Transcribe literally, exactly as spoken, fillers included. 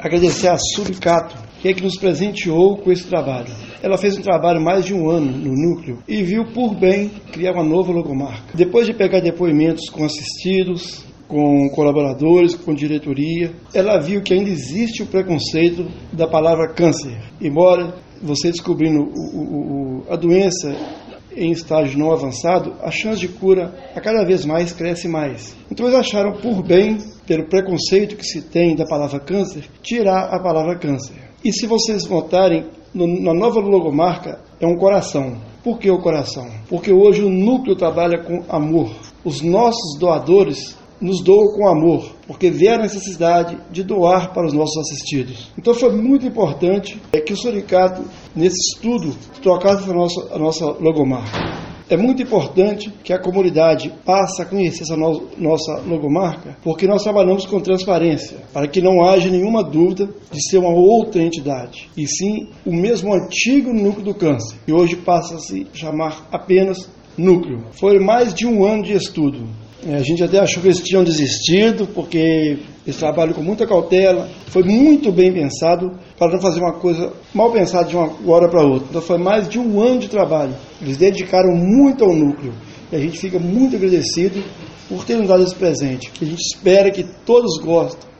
agradecer a Suricato, que é que nos presenteou com esse trabalho. Ela fez um trabalho mais de um ano no núcleo e viu por bem criar uma nova logomarca. Depois de pegar depoimentos com assistidos, com colaboradores, com diretoria, ela viu que ainda existe o preconceito da palavra câncer. Embora você descobrindo o, o, o, a doença em estágio não avançado, a chance de cura a cada vez mais cresce mais. Então eles acharam por bem, pelo preconceito que se tem da palavra câncer, tirar a palavra câncer. E se vocês notarem, no, na nova logomarca é um coração. Por que o coração? Porque hoje o núcleo trabalha com amor. Os nossos doadores nos doam com amor, porque vieram a necessidade de doar para os nossos assistidos. Então foi muito importante que o Suricato, nesse estudo, trocasse a nossa, a nossa logomarca. É muito importante que a comunidade passe a conhecer essa no, nossa logomarca, porque nós trabalhamos com transparência, para que não haja nenhuma dúvida de ser uma outra entidade, e sim o mesmo antigo núcleo do câncer, que hoje passa a se chamar apenas núcleo. Foi mais de um ano de estudo. A gente até achou que eles tinham desistido, porque eles trabalham com muita cautela, foi muito bem pensado, para não fazer uma coisa mal pensada de uma hora para outra. Então foi mais de um ano de trabalho. Eles dedicaram muito ao núcleo, e a gente fica muito agradecido por terem dado esse presente, que a gente espera que todos gostem